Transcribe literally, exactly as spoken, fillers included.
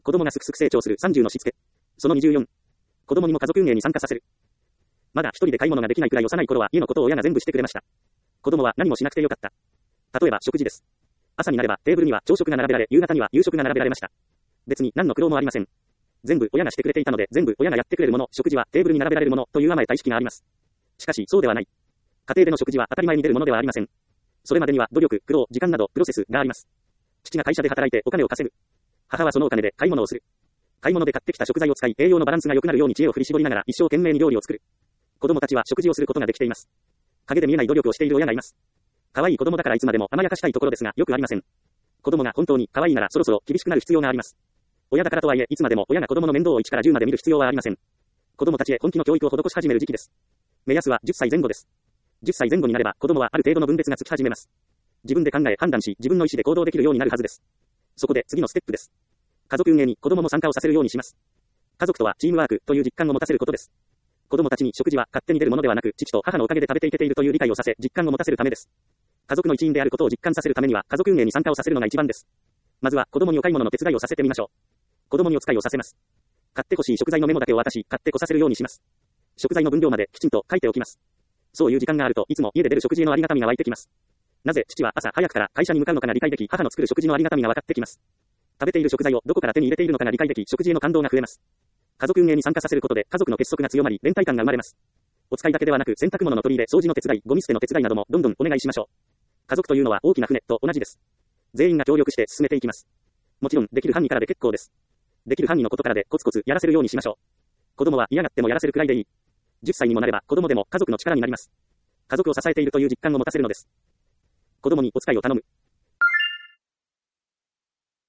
子供がすくすく成長するさんじゅうのしつけ。そのにじゅうよん。子供にも家族運営に参加させる。まだ一人で買い物ができないくらい幼い頃は家のことを親が全部してくれました。子供は何もしなくてよかった。例えば食事です。朝になればテーブルには朝食が並べられ、夕方には夕食が並べられました。別に何の苦労もありません。全部親がしてくれていたので、全部親がやってくれるもの、食事はテーブルに並べられるものという甘えた意識があります。しかしそうではない。家庭での食事は当たり前に出るものではありません。それまでには努力、苦労、時間などプロセスがあります。父が会社で働いてお金を稼ぐ。母はそのお金で買い物をする。買い物で買ってきた食材を使い、栄養のバランスが良くなるように知恵を振り絞りながら一生懸命に料理を作る。子供たちは食事をすることができています。影で見えない努力をしている親がいます。可愛い子供だからいつまでも甘やかしたいところですが、よくありません。子供が本当に可愛いならそろそろ厳しくなる必要があります。親だからとはいえ、いつまでも親が子供の面倒をいちからじゅうまで見る必要はありません。子供たちへ本気の教育を施し始める時期です。目安はじゅっさいぜん後です。じゅっさいぜん後になれば子供はある程度の分別がつき始めます。自分で考え判断し、自分の意思で行動できるようになるはずです。そこで次のステップです。家族運営に子供も参加をさせるようにします。家族とはチームワークという実感を持たせることです。子供たちに食事は勝手に出るものではなく、父と母のおかげで食べていけているという理解をさせ、実感を持たせるためです。家族の一員であることを実感させるためには、家族運営に参加をさせるのが一番です。まずは子供にお買い物の手伝いをさせてみましょう。子供にお使いをさせます。買ってほしい食材のメモだけを渡し、買ってこさせるようにします。食材の分量まできちんと書いておきます。そういう時間があるといつも家で出る食事へのありがたみが湧いてきます。なぜ父は朝早くから会社に向かうのかが理解でき、母の作る食事のありがたみが分かってきます。食べている食材をどこから手に入れているのかが理解でき、食事への感動が増えます。家族運営に参加させることで家族の結束が強まり、連帯感が生まれます。お使いだけではなく、洗濯物の取り入れ、掃除の手伝い、ゴミ捨ての手伝いなどもどんどんお願いしましょう。家族というのは大きな船と同じです。全員が協力して進めていきます。もちろんできる範囲からで結構です。できる範囲のことからでコツコツやらせるようにしましょう。子供は嫌がってもやらせるくらいでいい。じゅっさいにもなれば子供でも家族の力になります。家族を支えているという実感を持たせるのです。子供にお使いを頼む。